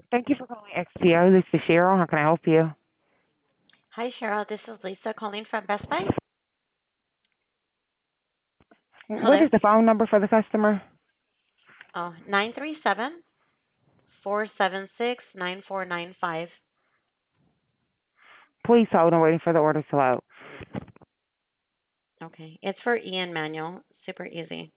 Thank you for calling XPO. This is Cheryl. How can I help you? Hi, Cheryl. This is Lisa calling from Best Buy. What Hello. is the phone number for the customer? Oh, 937-476-9495. Please hold. I'm waiting for the order to load. Okay. It's for Ian Manuel. Super easy.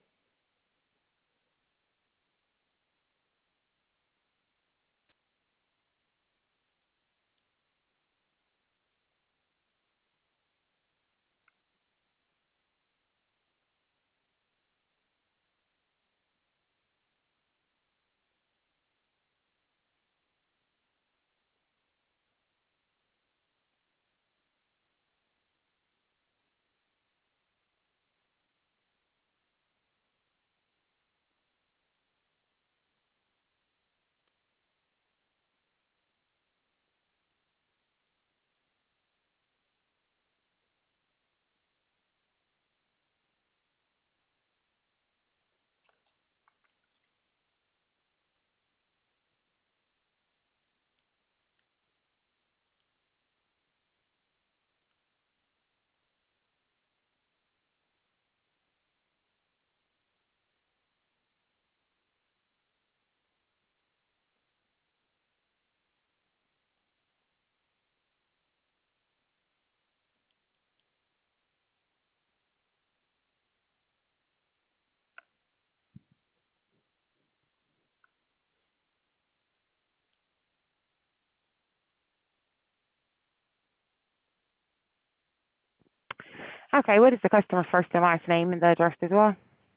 Okay, what is the customer's first and last name and the address as well?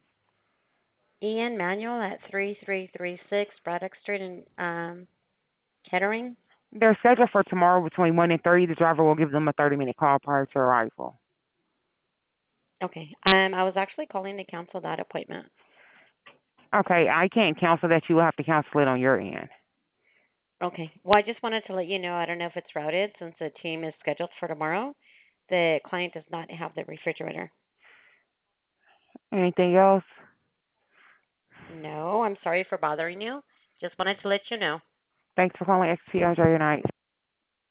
Ian Manuel at 3336 Braddock Street in Kettering. They're scheduled for tomorrow between 1 and 3. The driver will give them a 30-minute call prior to arrival. Okay. I was actually calling to cancel that appointment. Okay, I can't cancel that. You will have to cancel it on your end. Okay. Well, I just wanted to let you know, I don't know if it's routed since the team is scheduled for tomorrow. The client does not have the refrigerator. Anything else? No, I'm sorry for bothering you. Just wanted to let you know. Thanks for calling XPO. Enjoy your night.